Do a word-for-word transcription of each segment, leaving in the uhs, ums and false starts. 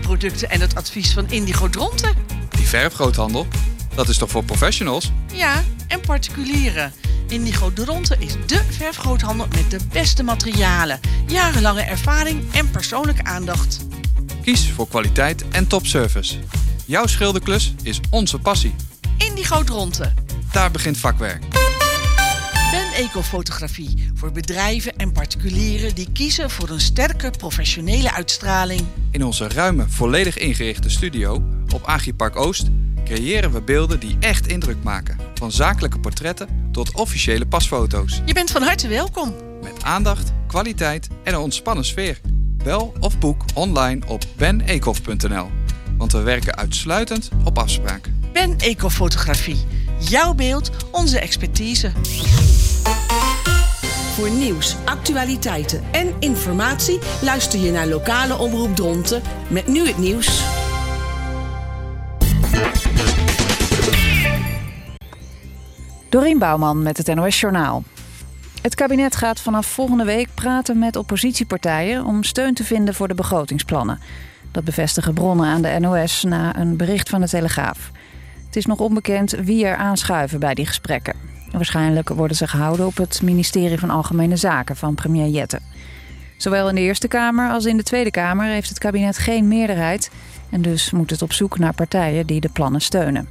verfproducten en het advies van Indigo Dronten. Die verfgroothandel, dat is toch voor professionals? Ja, en particulieren. Indigo Dronten is dé verfgroothandel met de beste materialen, jarenlange ervaring en persoonlijke aandacht. Kies voor kwaliteit en topservice. Jouw schilderklus is onze passie. Indigo Dronten. Daar begint vakwerk. Ben Ecofotografie voor bedrijven en particulieren die kiezen voor een sterke professionele uitstraling. In onze ruime, volledig ingerichte studio op Agripark Oost creëren we beelden die echt indruk maken. Van zakelijke portretten tot officiële pasfoto's. Je bent van harte welkom. Met aandacht, kwaliteit en een ontspannen sfeer. Bel of boek online op ben ecof punt n l. Want we werken uitsluitend op afspraak. Ben Ecofotografie. Jouw beeld, onze expertise. Voor nieuws, actualiteiten en informatie luister je naar lokale omroep Dronten met nu het nieuws. Dorien Bouwman met het N O S Journaal. Het kabinet gaat vanaf volgende week praten met oppositiepartijen om steun te vinden voor de begrotingsplannen. Dat bevestigen bronnen aan de N O S na een bericht van de Telegraaf. Het is nog onbekend wie er aanschuiven bij die gesprekken. Waarschijnlijk worden ze gehouden op het ministerie van Algemene Zaken van premier Jette. Zowel in de Eerste Kamer als in de Tweede Kamer heeft het kabinet geen meerderheid en dus moet het op zoek naar partijen die de plannen steunen.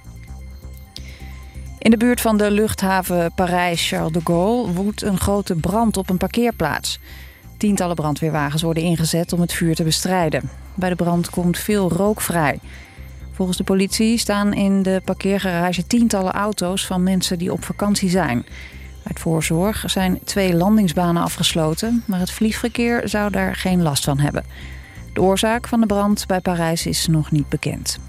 In de buurt van de luchthaven Parijs-Charles de Gaulle woedt een grote brand op een parkeerplaats. Tientallen brandweerwagens worden ingezet om het vuur te bestrijden. Bij de brand komt veel rook vrij. Volgens de politie staan in de parkeergarage tientallen auto's van mensen die op vakantie zijn. Uit voorzorg zijn twee landingsbanen afgesloten, maar het vliegverkeer zou daar geen last van hebben. De oorzaak van de brand bij Parijs is nog niet bekend.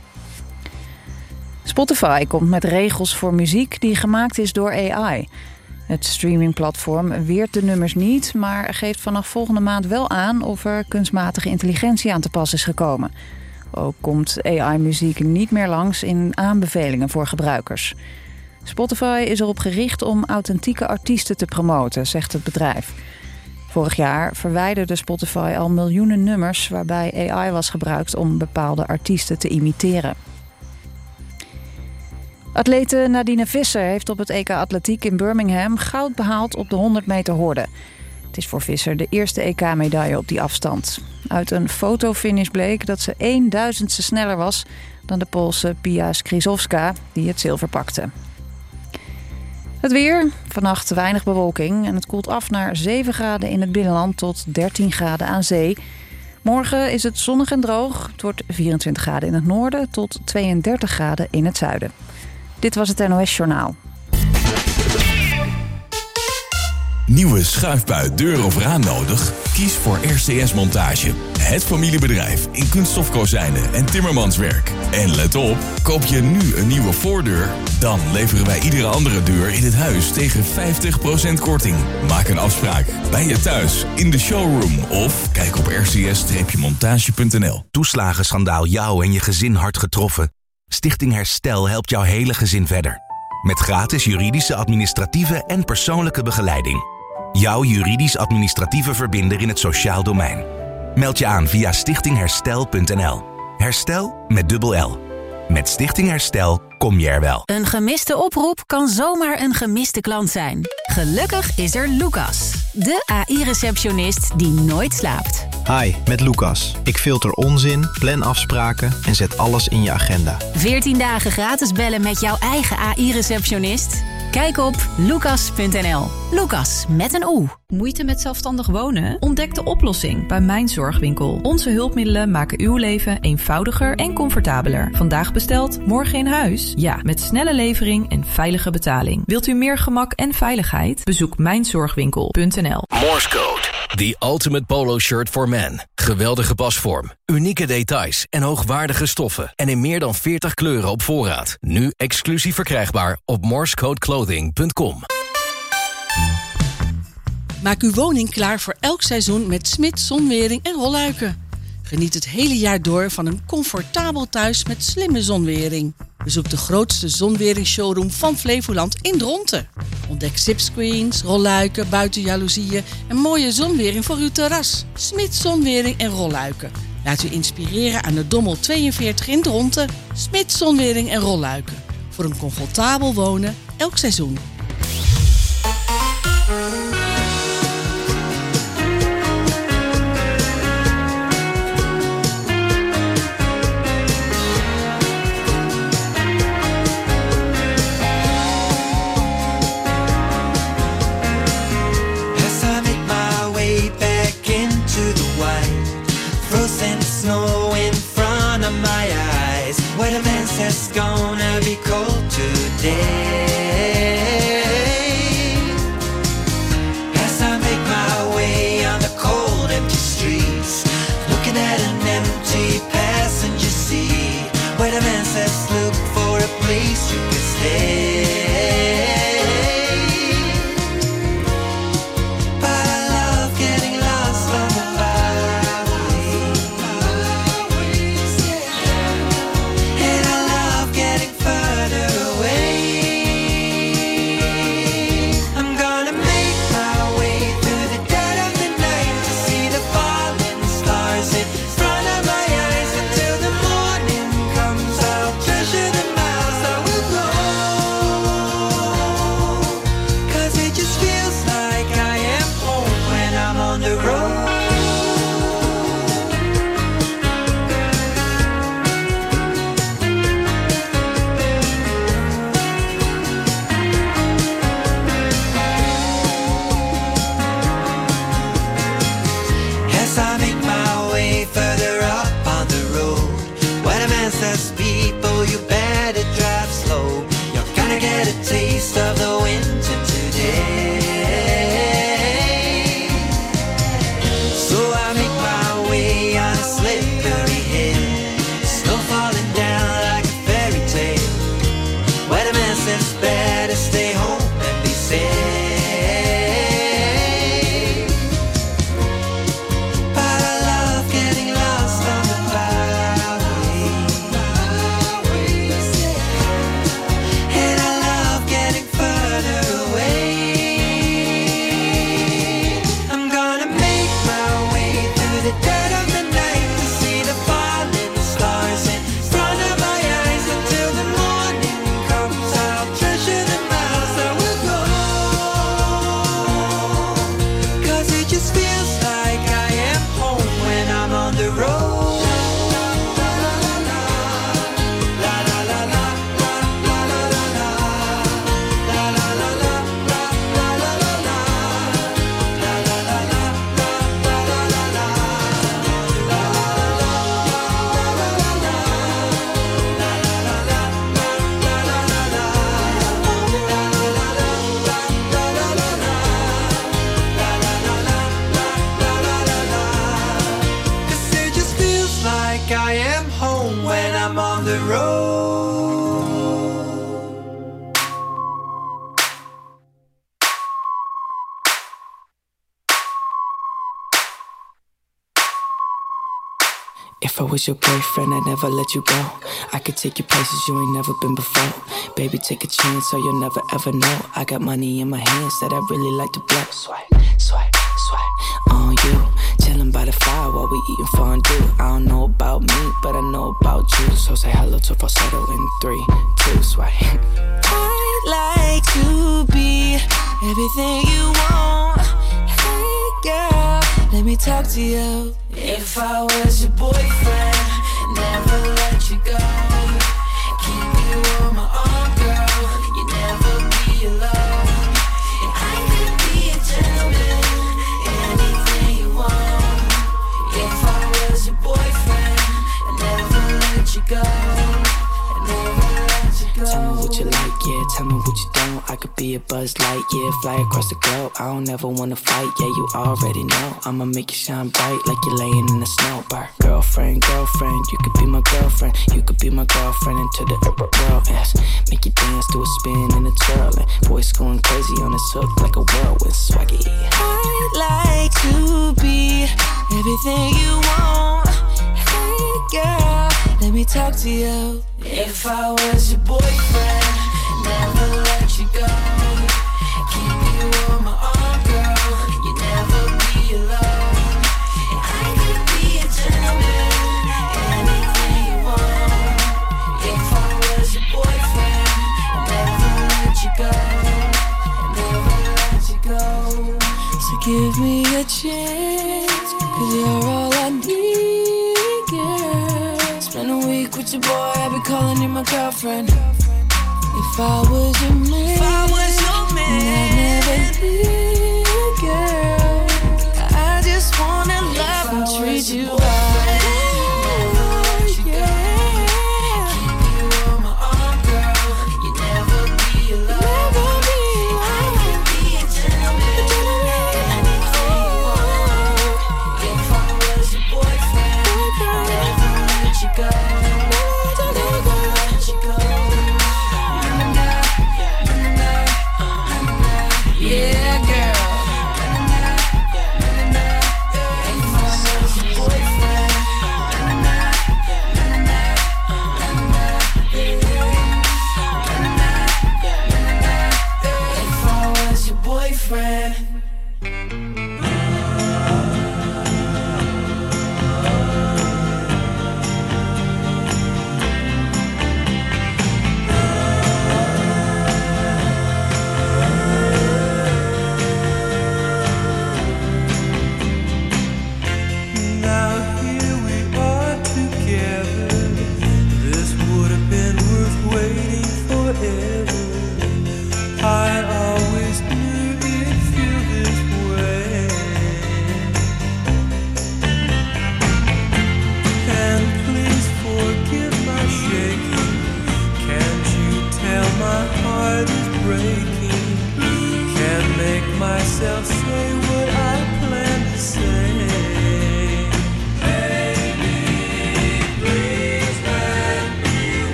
Spotify komt met regels voor muziek die gemaakt is door A I. Het streamingplatform weert de nummers niet, maar geeft vanaf volgende maand wel aan of er kunstmatige intelligentie aan te pas is gekomen. Ook komt A I-muziek niet meer langs in aanbevelingen voor gebruikers. Spotify is erop gericht om authentieke artiesten te promoten, zegt het bedrijf. Vorig jaar verwijderde Spotify al miljoenen nummers waarbij A I was gebruikt om bepaalde artiesten te imiteren. Atlete Nadine Visser heeft op het E K Atletiek in Birmingham goud behaald op de honderd meter horde. Het is voor Visser de eerste E K-medaille op die afstand. Uit een fotofinish bleek dat ze één duizendste sneller was dan de Poolse Pia Skrzydłowska, die het zilver pakte. Het weer. Vannacht weinig bewolking en het koelt af naar zeven graden in het binnenland tot dertien graden aan zee. Morgen is het zonnig en droog. Het wordt vierentwintig graden in het noorden tot tweeëndertig graden in het zuiden. Dit was het N O S Journaal. Nieuwe schuifbui, deur of raam nodig? Kies voor R C S Montage. Het familiebedrijf in kunststofkozijnen en timmermanswerk. En let op, koop je nu een nieuwe voordeur? Dan leveren wij iedere andere deur in het huis tegen vijftig procent korting. Maak een afspraak bij je thuis, in de showroom of kijk op r c s montage punt n l. Toeslagenschandaal jou en je gezin hard getroffen? Stichting Herstel helpt jouw hele gezin verder. Met gratis juridische, administratieve en persoonlijke begeleiding. Jouw juridisch-administratieve verbinder in het sociaal domein. Meld je aan via stichting herstel punt n l. Herstel met dubbel L. Met Stichting Herstel kom je er wel. Een gemiste oproep kan zomaar een gemiste klant zijn. Gelukkig is er Lucas, de A I-receptionist die nooit slaapt. Hi, met Lucas. Ik filter onzin, plan afspraken en zet alles in je agenda. veertien dagen gratis bellen met jouw eigen A I-receptionist? Kijk op lucas punt n l. Lucas met een O. Moeite met zelfstandig wonen? Ontdek de oplossing bij Mijn Zorgwinkel. Onze hulpmiddelen maken uw leven eenvoudiger en comfortabeler. Vandaag besteld, morgen in huis? Ja, met snelle levering en veilige betaling. Wilt u meer gemak en veiligheid? Bezoek mijn zorgwinkel punt n l. Morse Code. The ultimate polo shirt for men. Geweldige pasvorm, unieke details en hoogwaardige stoffen. En in meer dan veertig kleuren op voorraad. Nu exclusief verkrijgbaar op morsecode clothing punt com. Maak uw woning klaar voor elk seizoen met Smit Zonwering en Rolluiken. Geniet het hele jaar door van een comfortabel thuis met slimme zonwering. Bezoek de grootste zonweringsshowroom van Flevoland in Dronten. Ontdek zipscreens, rolluiken, buitenjaloezieën en mooie zonwering voor uw terras. Smit Zonwering en Rolluiken. Laat u inspireren aan de Dommel tweeënveertig in Dronten, Smit Zonwering en Rolluiken. Voor een comfortabel wonen elk seizoen. It's gonna be cold today. As I make my way on the cold, empty streets, looking at an empty passenger seat, where the man says, look for a place you can stay. But I love getting lost on the If I was your boyfriend, I'd never let you go. I could take you places you ain't never been before. Baby, take a chance so you'll never ever know. I got money in my hands that I really like to blow. Swipe, swipe, swipe on you. Chilling by the fire while we eating fondue. I don't know about me, but I know about you. So say hello to falsetto in three, two, swipe. I'd like to be everything you want. Hey girl, let me talk to you. If I was your boyfriend, never let you go. Keep you on my arm, girl. You never be alone. And I could be a gentleman, anything you want. If I was your boyfriend, I never let you go. I never let you go. Tell me what you like, yeah, tell me what you don't. I could be a Buzz Light, yeah, fly across the globe. I don't ever wanna fight, yeah, you already know. I'ma make you shine bright like you're laying in the snow. Bar. Girlfriend, girlfriend, you could be my girlfriend. You could be my girlfriend into the world, yes. Make you dance to a spin and a twirl. And voice going crazy on this hook like a whirlwind swaggy. I'd like to be everything you want. Hey girl, let me talk to you. If I was your boyfriend, never let you go. Keep you on my arm, girl. You never be alone. And I could be a gentleman, chance, cause you're all I need, girl. Spend a week with your boy, I'll be calling you my girlfriend. If I was your man, if I was your man, I'd never leave, girl. I just wanna love and treat you right.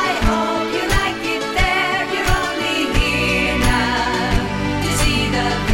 The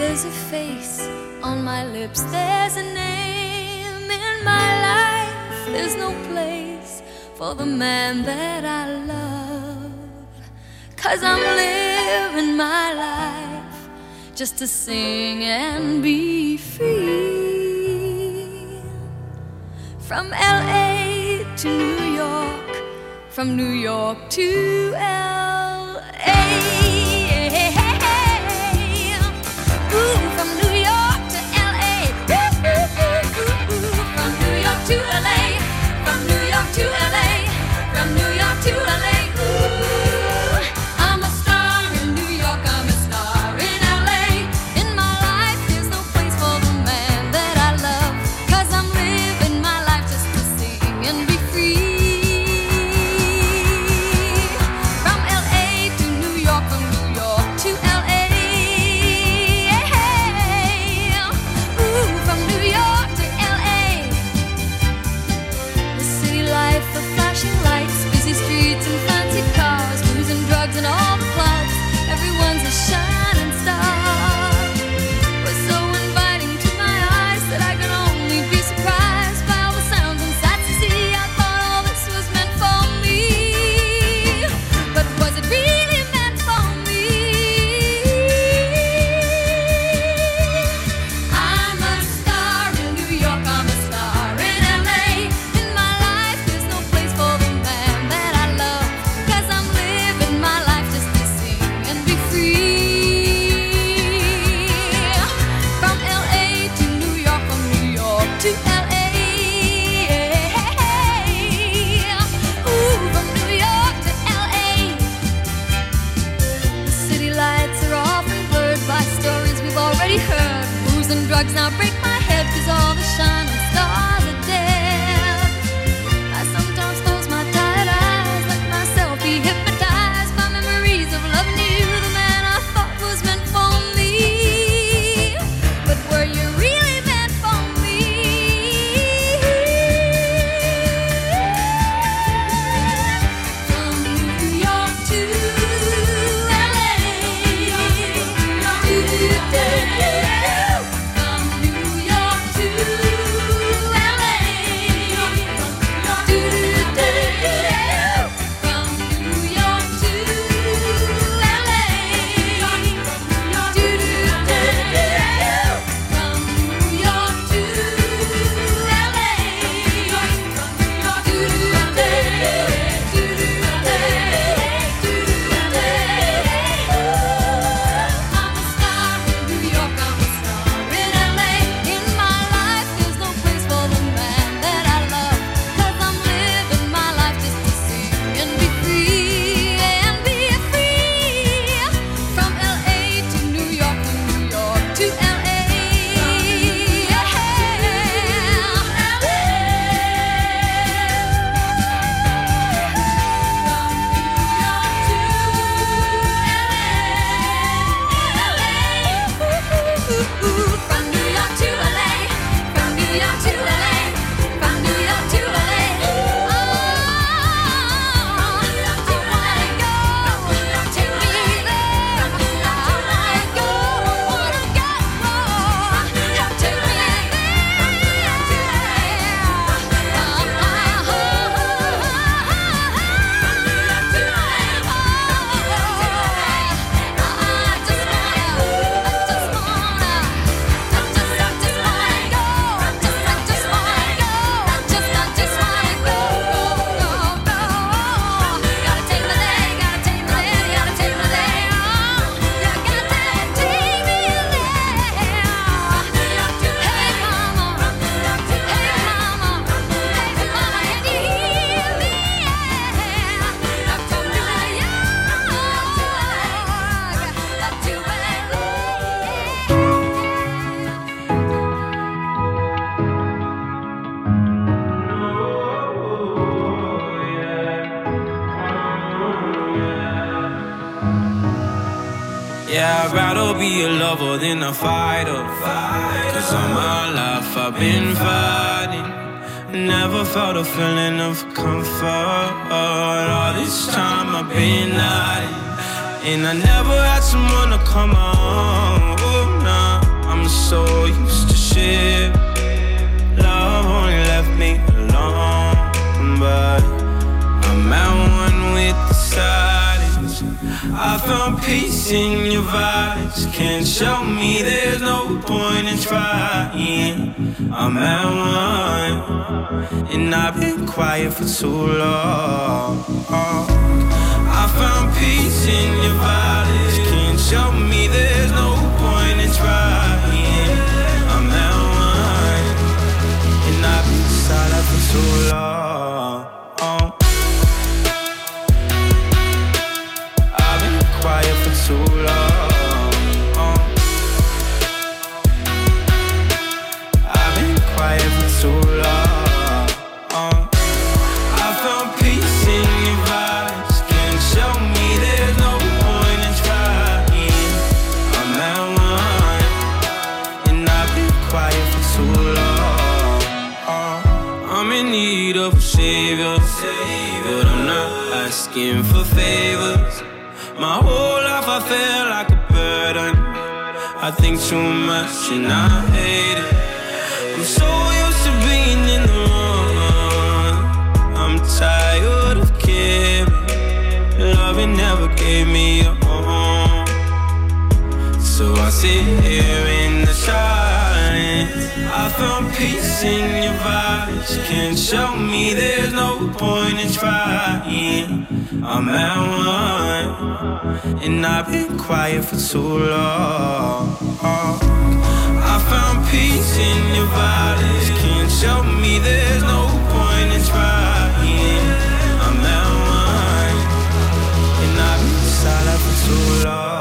There's a face on my lips, there's a name in my life. There's no place for the man that I love. 'Cause I'm living my life just to sing and be free. From L A to New York, from New York to L A. Ooh, from New York to L A. Ooh, ooh, ooh, ooh, ooh. From New York to L A. From New York to L A. From New York to L A. Ooh, I'm a star in New York. I'm a star in L A. In my life, there's no place for the man that I love. 'Cause I'm living my life just to sing and be free. From L A to New York, from New York to L A. Ooh, from New York to L A. The city life of flashing lights, busy streets and fancy cars, booze and drugs and all the clubs. Everyone's a shining star. Was so inviting to my eyes that I could only be surprised by all the sounds and sights to see. I thought all this was meant for me, but was it really meant for me? I'm a star in New York, I'm a star in L A. In my life, there's no place for the man that I love. 'Cause I'm living my life just to sing and be free. From L A to New York, from New York to L A. Ooh, from New York to L A. The city lights are often blurred by stories we've already heard. Booze and drugs now break my head 'cause all the shining stars are dead. I sometimes close my tired eyes, let myself be hypnotized by memories of loving you, the man I thought was meant for me. But were you really meant for me? From New York to L A. From New York to L A. From New York to L A. From New York to I'm a star in New York, I'm a star in L A. In my life, there's no place for the man that I love. 'Cause I'm living my life just to sing and be free, and be free. From L A to New York, from New York to L A. From New York to L A. From New York to L A. From New York to L A. Oh, I wanna go. Take me there. I wanna go. Wanna go. Take me Yeah, I'd rather be a lover than a fighter. Cause all my life I've been fighting. Never felt a feeling of comfort. All this time I've been hiding. And I never had someone to come on. Oh, nah. was so used to shit. Love only left me alone, but I'm at one with the silence. I found peace in your vibes. Can't show me there's no point in trying. I'm at one, and I've been quiet for too long. I found peace in your vibes. Can't show me there's no point in trying. I'm at one, and I've been silent for too long. I've been quiet for too long. I've been quiet for too long. I found peace in your vibes. Can't show me there's no point in trying. I'm at one, and I've been quiet for too long. I'm in need of a savior, but I'm not asking for favors. My whole life I feel like a burden. I think too much and I hate it. I'm so used to being in the wrong. I'm tired of caring. Loving never gave me a home. So I sit here in the silence. I found peace in your vibes. Can't show me there's no point in trying. I'm at one, and I've been quiet for too long. I found peace in your vibes. Can't show me there's no point in trying. I'm at one, and I've been silent for too long.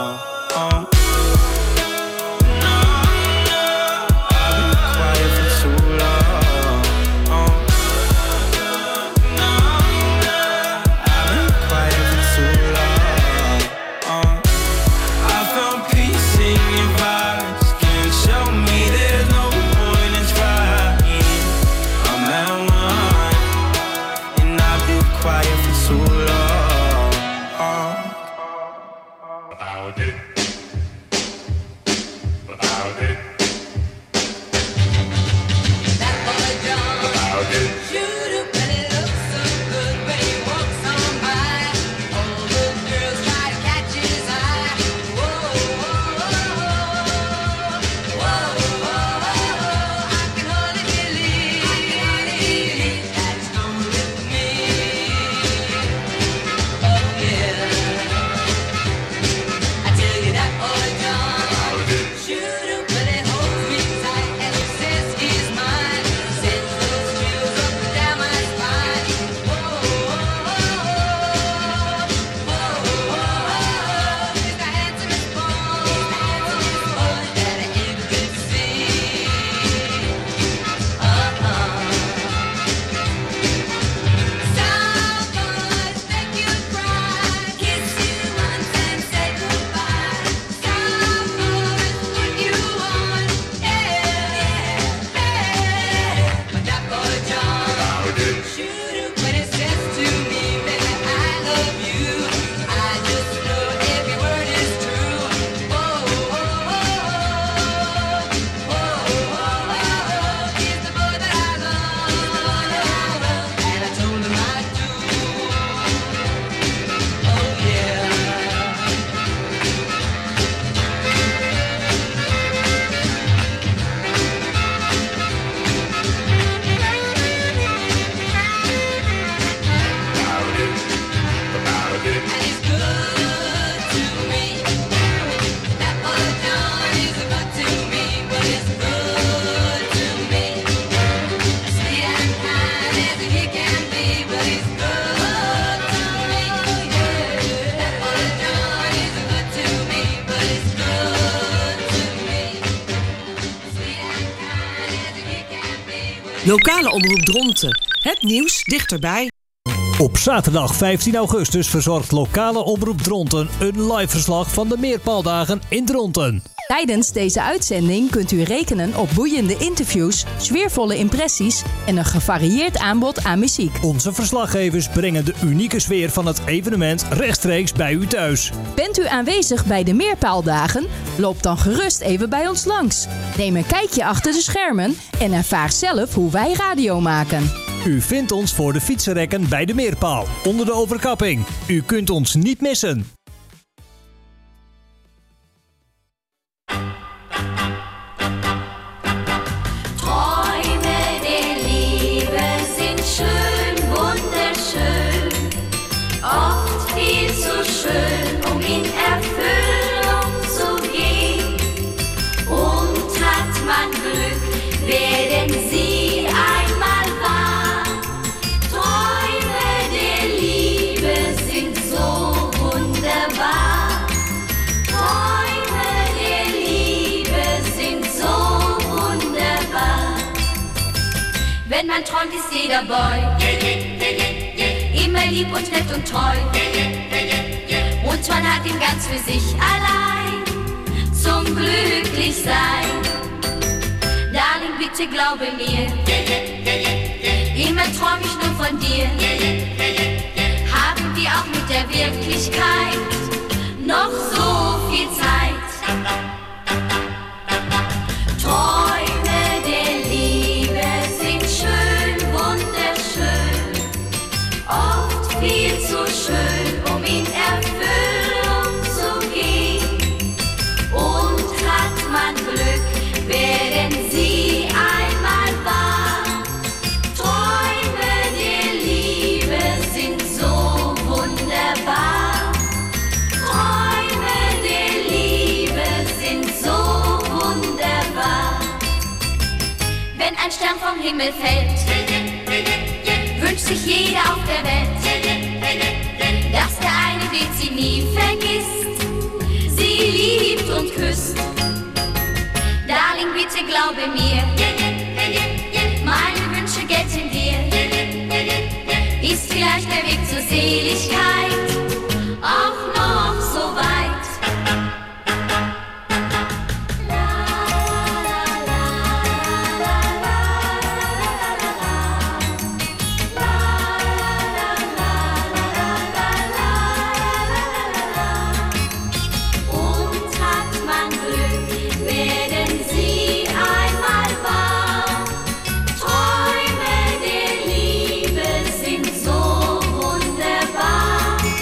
Lokale omroep Dronten. Het nieuws dichterbij. Op zaterdag vijftien augustus verzorgt lokale omroep Dronten een live verslag van de Meerpaaldagen in Dronten. Tijdens deze uitzending kunt u rekenen op boeiende interviews, sfeervolle impressies en een gevarieerd aanbod aan muziek. Onze verslaggevers brengen de unieke sfeer van het evenement rechtstreeks bij u thuis. Bent u aanwezig bij de Meerpaaldagen? Loop dan gerust even bij ons langs. Neem een kijkje achter de schermen en ervaar zelf hoe wij radio maken. U vindt ons voor de fietsenrekken bij de Meerpaal, onder de overkapping. U kunt ons niet missen. Schön, um in Erfüllung zu gehen. Und hat man Glück, werden sie einmal wahr. Träume der Liebe sind so wunderbar. Träume der Liebe sind so wunderbar. Wenn man träumt, ist jeder Boy immer lieb und nett und treu. Und man hat ihn ganz für sich allein zum Glücklichsein. Darling, bitte glaube mir, immer träum ich nur von dir. Haben wir auch mit der Wirklichkeit noch so viel Zeit. Träume der Liebe sind schön, wunderschön, oft viel zu schön, um in Erfüllung zu gehen. Und hat man Glück, werden sie einmal wahr. Träume der Liebe sind so wunderbar. Träume der Liebe sind so wunderbar. Wenn ein Stern vom Himmel fällt, wünscht sich jeder auf der Welt, dass der eine, den sie nie vergisst, sie liebt und küsst. Darling, bitte glaube mir, meine Wünsche gelten dir. Ist vielleicht der Weg zur Seligkeit auch noch so weit? Träume der Liebe sind so wunderbar.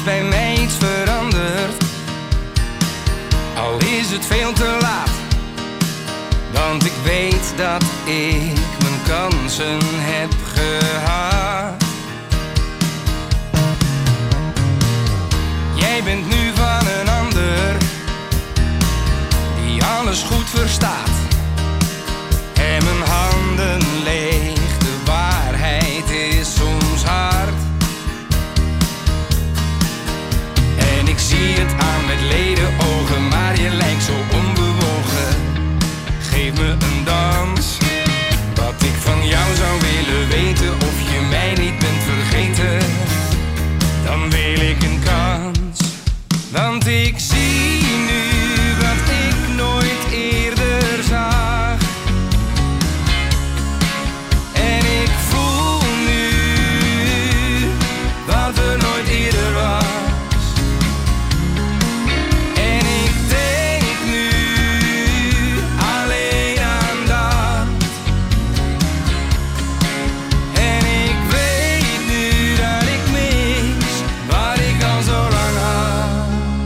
bij mij iets veranderd. Al is het veel te laat, want ik weet dat ik mijn kansen heb gehad. Jij bent nu van een ander, die alles goed verstaat. En mijn handen leeg, de waarheid is soms hard. En ik zie het aan met ledenogen, maar je lijkt zo onbewogen. Geef me een dans, wat ik van jou zou willen weten. Of je mij niet bent vergeten, dan wil ik een kans. Want ik zie nu wat ik nooit eerder zag. En ik voel nu wat er nooit eerder was. En ik denk nu alleen aan dat. En ik weet nu dat ik mis wat ik al zo lang had.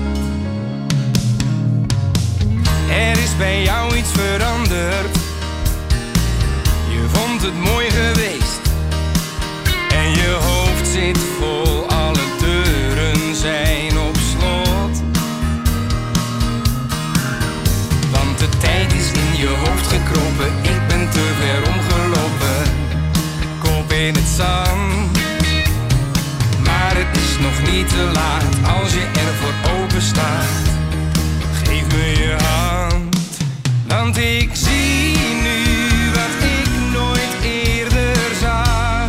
Er is bij jou iets veranderd. Je vond het mooi geweest en je hoofd zit vol, alle deuren zijn op slot. Want de tijd is in je hoofd gekropen, ik ben te ver omgelopen. Kop in het zand, maar het is nog niet te laat. Als je ervoor open staat, geef me je hand. Want ik zie nu wat ik nooit eerder zag.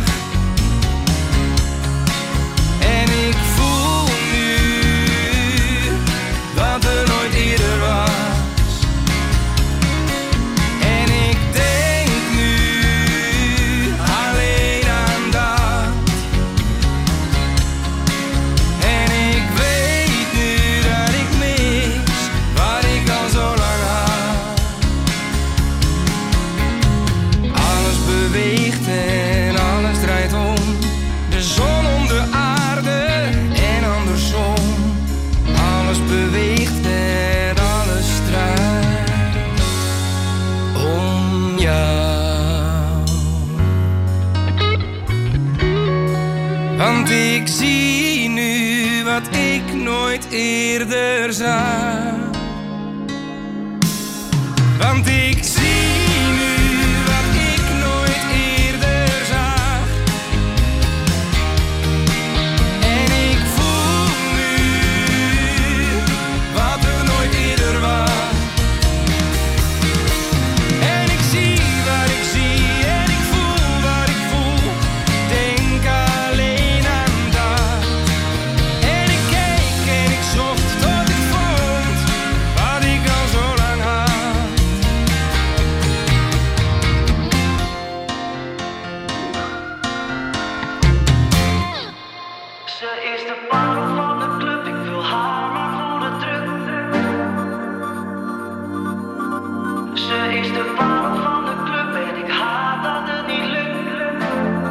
En ik voel nu wat er nooit eerder was. En ik denk nu alleen aan dat. En ik weet nu dat ik mis wat ik al zo lang had. Alles beweegt en alles draait om. De zon om de aarde en andersom. Alles beweegt en alles draait om jou. Want ik zie nu wat ik nooit eerder zag. Want ik zie nu wat ik nooit eerder zag. En ik voel nu wat er nooit eerder was. En ik zie wat ik zie en ik voel wat ik voel. Denk alleen aan dat. En ik keek en ik zocht tot ik vond wat ik al zo lang had. Ze is de parel van de club, ik wil haar maar voor de druk. Ze is de parel van de club en ik haat dat het niet lukt.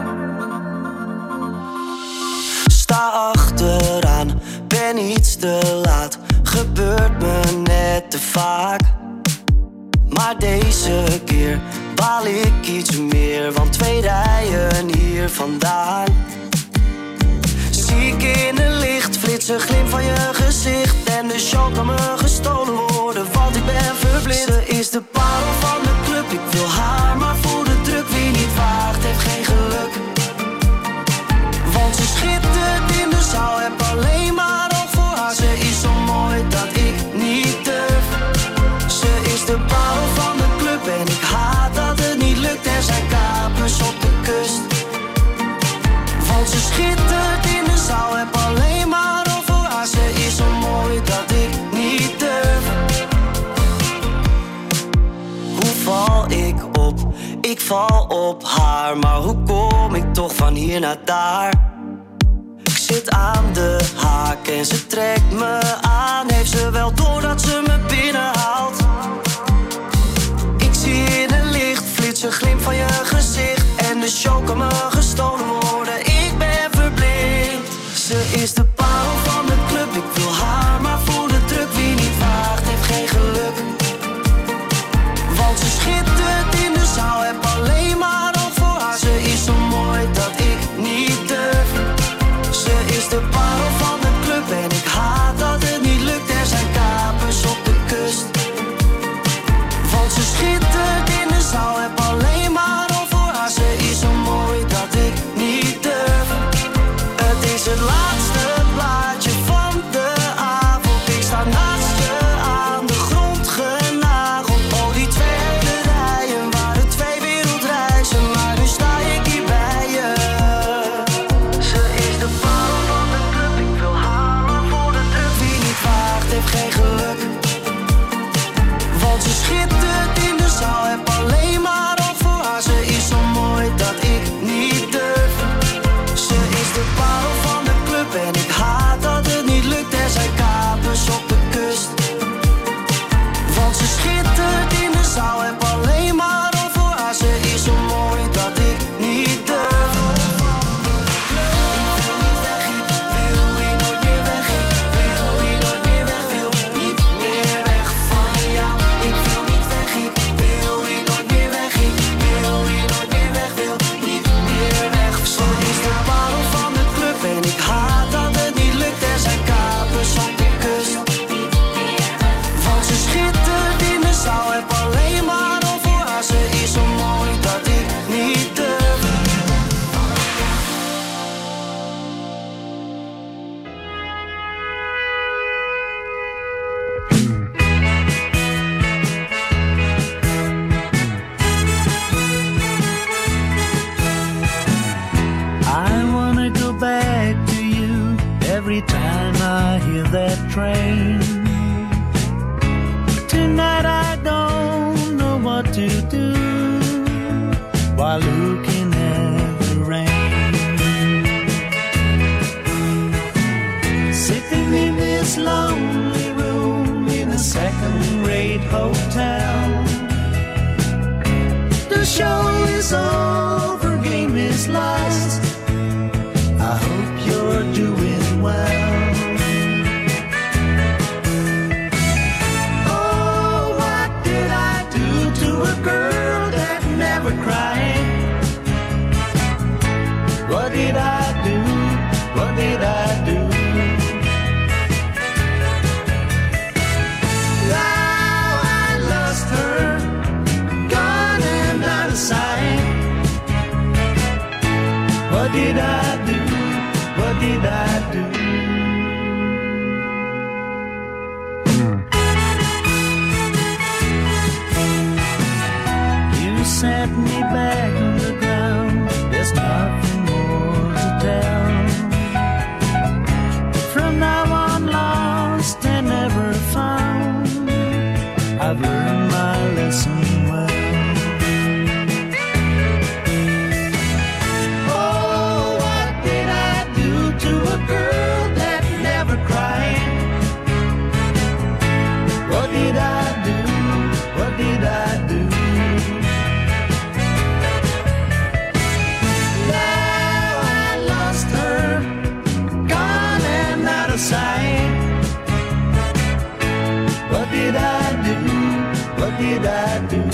Sta achteraan, ben iets te laat. Gebeurt me net te vaak. Maar deze keer baal ik iets meer, want twee rijen hier vandaan zie ik in een lichtflits een glimp van je gezicht. En de show kan me gestolen worden, want ik ben verblind. Ze is de parel van de club, ik wil haar maar voor de druk. Wie niet waagt, heeft geen geluk. Want ze schittert in de zaal, heb alleen maar oog voor haar. Ze is zo mooi dat ik niet durf. Ze is de parel van de club en ik haat dat het niet lukt. Er zijn kapers op de kust, want ze schittert in de zaal, heb alleen maar oog voor haar. Ze is zo mooi dat ik niet durf. Hoe val ik op? Ik val op haar, maar hoe kom ik toch van hier naar daar? Ik zit aan de haak en ze trekt me aan. Heeft ze wel door dat ze me binnenhaalt? Ik zie in een lichtflits een glimp van je gezicht. En de show kan me gestolen worden, ik ben verblind. Ze is de parel van de I hear that train. Tonight I don't know what to do while looking at the rain. Sitting in this lonely room in a second-rate hotel. The show is over, game is lost. I hope you're doing well. Oh, what did I do to a girl that never cried? What did I do? What did I do? Now I lost her, gone and out of sight. What did I do? What did I do? You set me back on the ground. There's nothing more to tell. From now on, lost and never found. I've learned my lesson well. What did I do?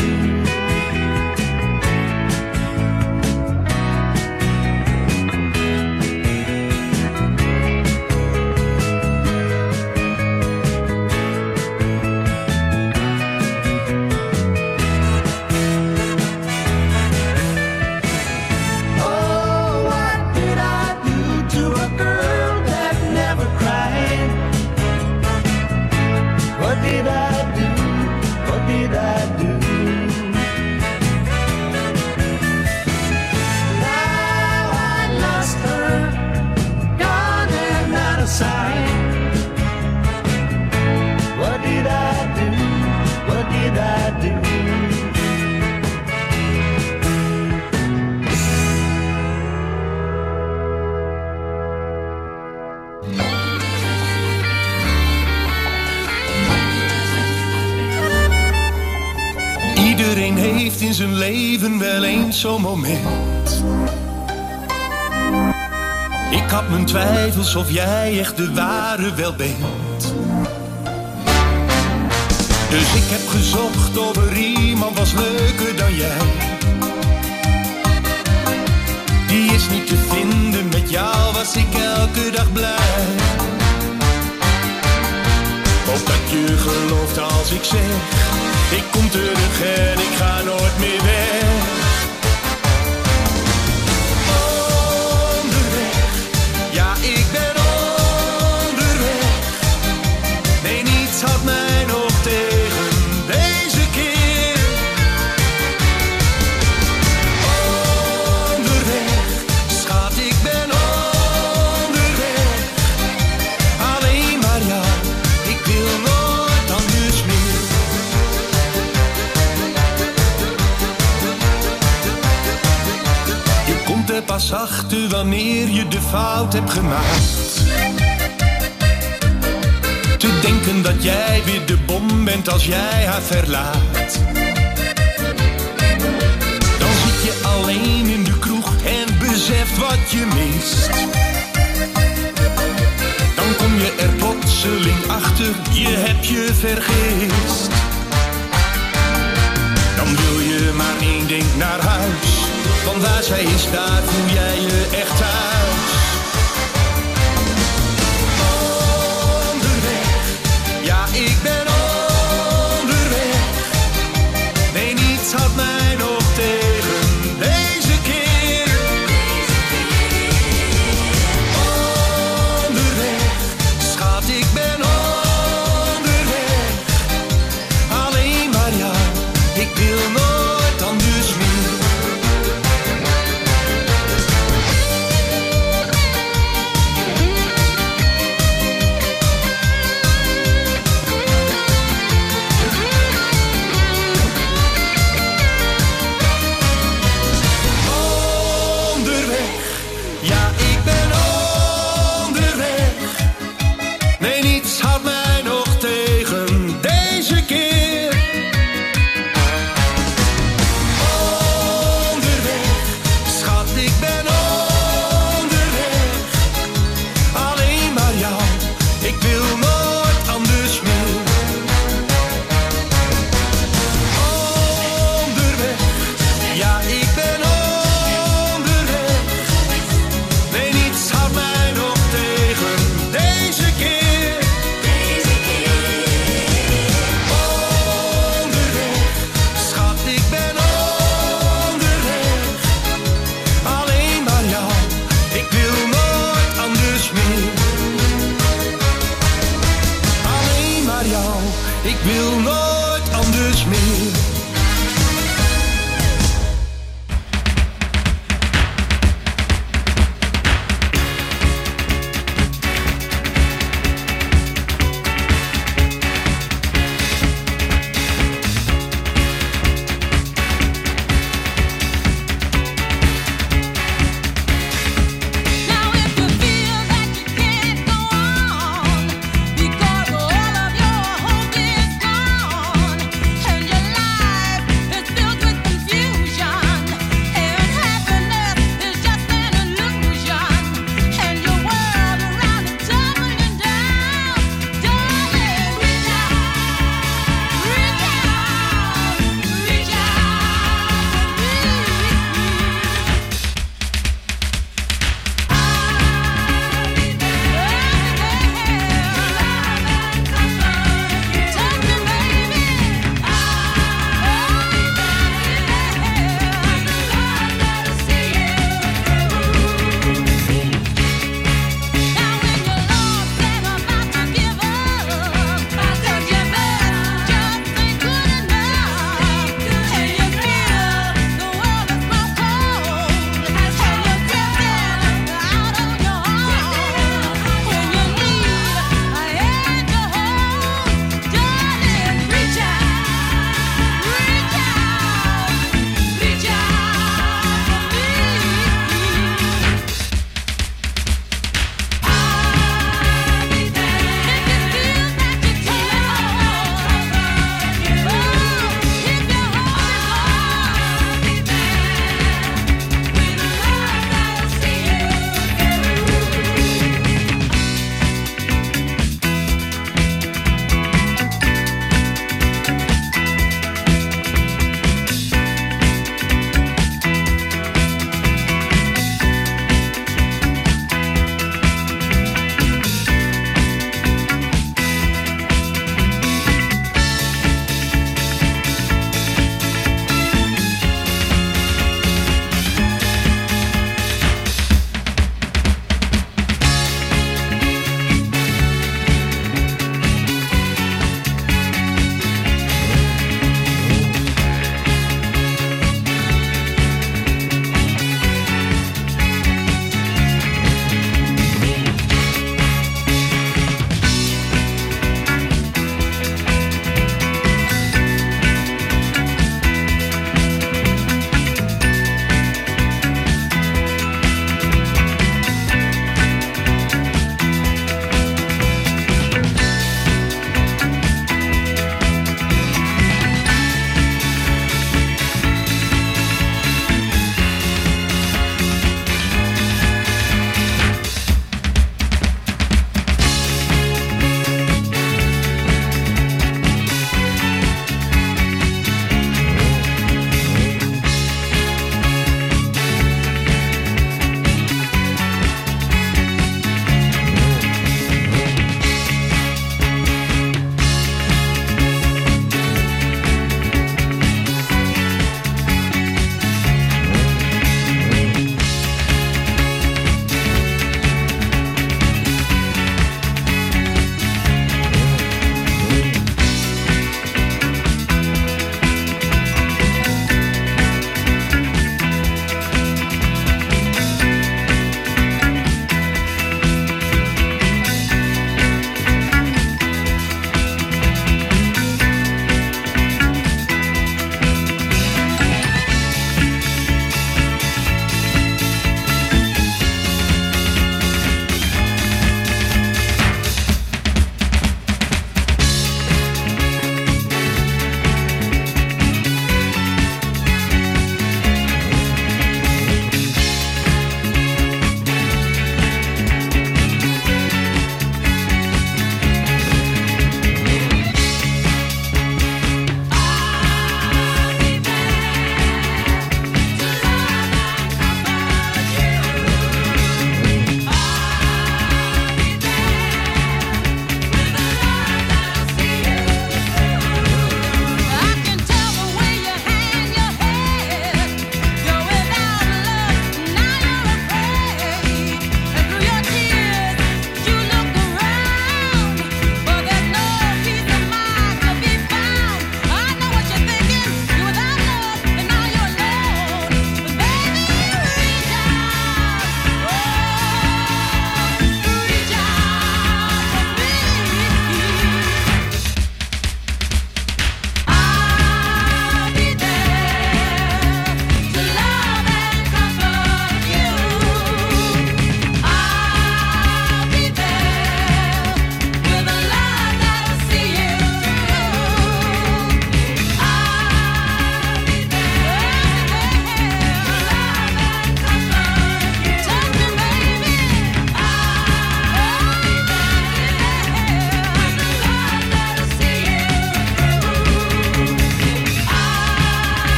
Oh, what did I do to a girl that never cried? What did I do? What did I do? Now I lost her, gone and out of sight. What did I do? What did I do? Iedereen heeft in zijn leven wel eens zo'n moment. Ik had mijn twijfels of jij echt de ware wel bent. Dus ik heb gezocht of er iemand was leuker dan jij. Die is niet te vinden, met jou was ik elke dag blij. Hoop dat je gelooft als ik zeg, ik kom terug en ik ga nooit meer weg. Onderweg, ja ik ben onderweg. Nee, niets had mij nog tegen deze keer. Onderweg, schat ik ben onderweg. Alleen maar jou, ik wil nooit anders meer. Er pas achter wanneer je de fout hebt gemaakt. Te denken dat jij weer de bom bent als jij haar verlaat. Dan zit je alleen in de kroeg en beseft wat je mist. Dan kom je er plotseling achter, je hebt je vergist. Dan wil je maar één ding naar huis. Want waar zij is, daar voel jij je echt thuis. Onderweg, ja ik ben onderweg. Nee, niets had mij nog tegen deze keer. Onderweg, schat ik ben onderweg. Alleen maar jou, ik wil nooit anders meer. niets houdt mij nog tegen deze keer. Onderweg, schat, ik ben onderweg. Alleen maar jou, ik wil nooit anders meer. Onderweg, ja, ik ben onderweg. Nee, niets houdt mij nog tegen deze keer. Deze keer. Onderweg, schat, ik ben onderweg. Alleen maar jou, ik wil nooit anders meer. Alleen maar jou, ik wil nooit anders meer. Because all of your hope is gone, and your life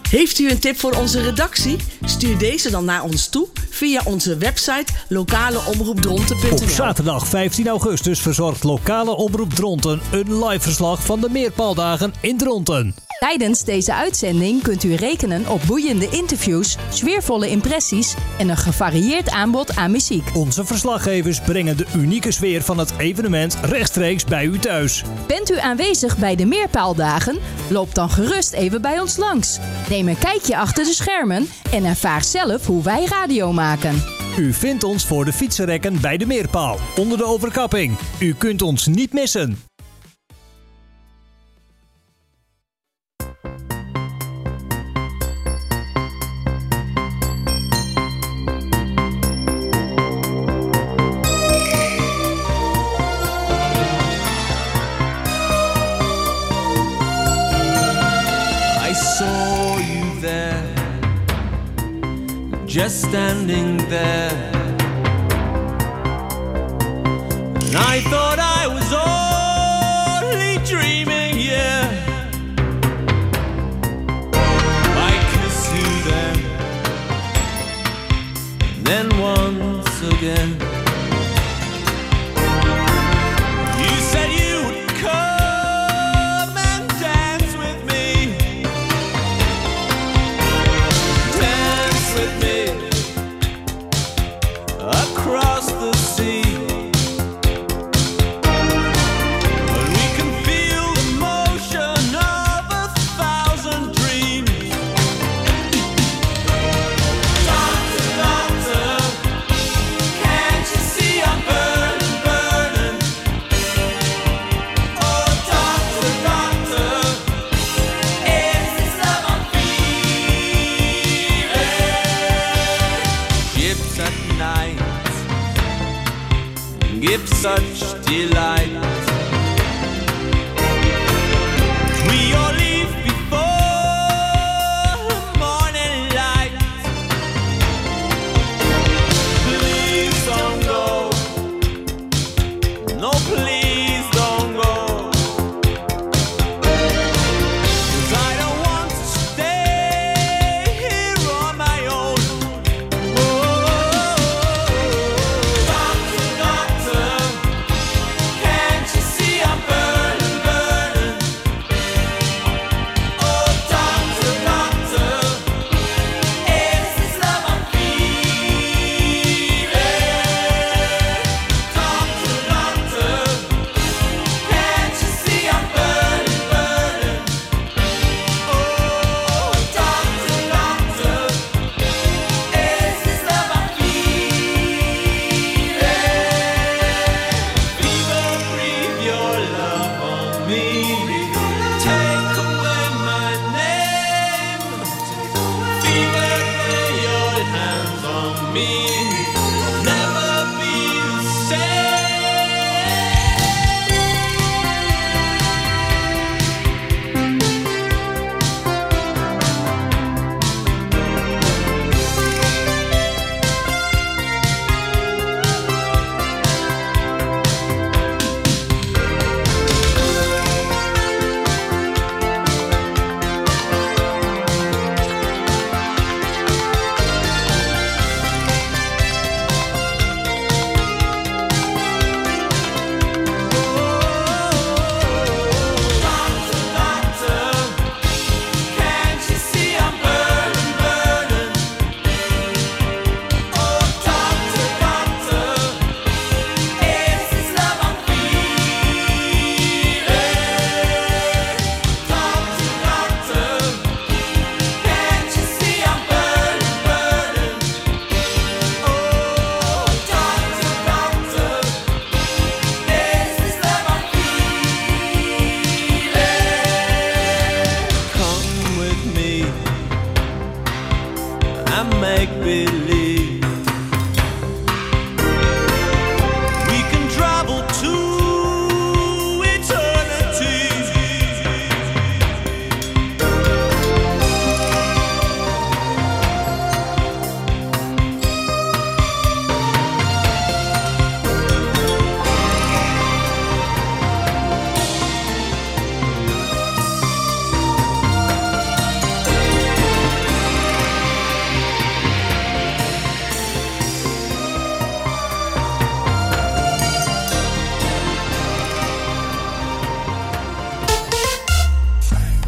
Heeft u een tip voor onze redactie? Stuur deze dan naar ons toe via onze website lokale omroep dronten punt n l. Op zaterdag vijftien augustus verzorgt Lokale Omroep Dronten een live verslag van de Meerpaaldagen in Dronten. Tijdens deze uitzending kunt u rekenen op boeiende interviews, sfeervolle impressies en een gevarieerd aanbod aan muziek. Onze verslaggevers brengen de unieke sfeer van het evenement rechtstreeks bij u thuis. Bent u aanwezig bij de Meerpaaldagen? Loop dan gerust even bij ons langs. Neem een kijkje achter de schermen en ervaar zelf hoe wij radio maken. U vindt ons voor de fietsenrekken bij de Meerpaal, onder de overkapping. U kunt ons niet missen. Just standing there, and I thought I was only dreaming, yeah. I kissed you then, and then once again. You said you would come and dance with me, dance with me across the sea.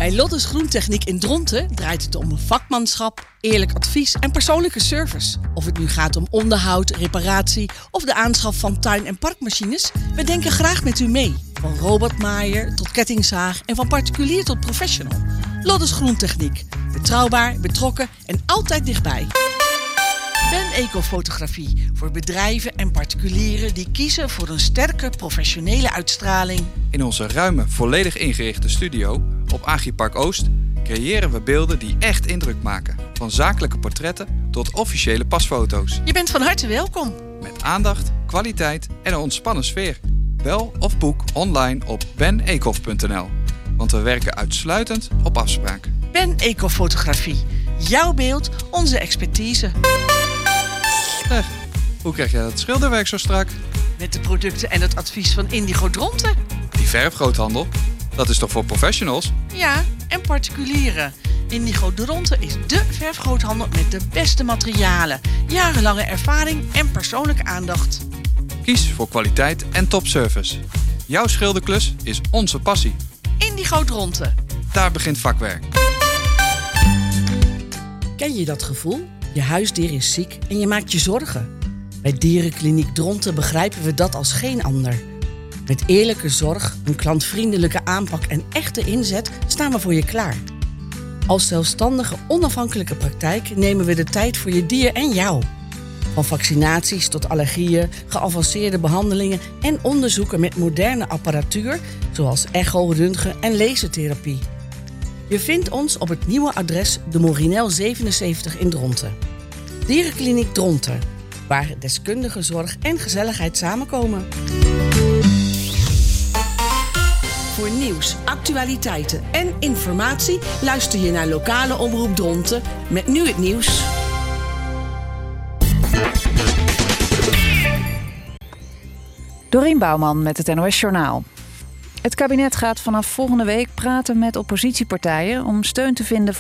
Bij Lottes Groentechniek in Dronten draait het om vakmanschap, eerlijk advies en persoonlijke service. Of het nu gaat om onderhoud, reparatie of de aanschaf van tuin- en parkmachines, we denken graag met u mee. Van robotmaaier tot kettingzaag en van particulier tot professional. Lottes Groentechniek. Betrouwbaar, betrokken en altijd dichtbij. Ben Ecofotografie voor bedrijven en particulieren die kiezen voor een sterke professionele uitstraling. In onze ruime, volledig ingerichte studio op Agripark Oost creëren we beelden die echt indruk maken. Van zakelijke portretten tot officiële pasfoto's. Je bent van harte welkom. Met aandacht, kwaliteit en een ontspannen sfeer. Bel of boek online op ben ecof punt n l. Want we werken uitsluitend op afspraak. Ben Ecofotografie. Jouw beeld, onze expertise. Zeg, hoe krijg jij dat schilderwerk zo strak? Met de producten en het advies van Indigo Dronten. Die verfgroothandel, dat is toch voor professionals? Ja, en particulieren. Indigo Dronten is dé verfgroothandel met de beste materialen, jarenlange ervaring en persoonlijke aandacht. Kies voor kwaliteit en topservice. Jouw schilderklus is onze passie. Indigo Dronten. Daar begint vakwerk. Ken je dat gevoel? Je huisdier is ziek en je maakt je zorgen. Bij Dierenkliniek Dronten begrijpen we dat als geen ander. Met eerlijke zorg, een klantvriendelijke aanpak en echte inzet staan we voor je klaar. Als zelfstandige, onafhankelijke praktijk nemen we de tijd voor je dier en jou. Van vaccinaties tot allergieën, geavanceerde behandelingen en onderzoeken met moderne apparatuur zoals echo, röntgen en lasertherapie. Je vindt ons op het nieuwe adres de Morinel zevenenzeventig in Dronten. Dierenkliniek Dronten, waar deskundige zorg en gezelligheid samenkomen. Voor nieuws, actualiteiten en informatie luister je naar lokale omroep Dronten met nu het nieuws. Dorien Bouwman met het N O S Journaal. Het kabinet gaat vanaf volgende week praten met oppositiepartijen om steun te vinden voor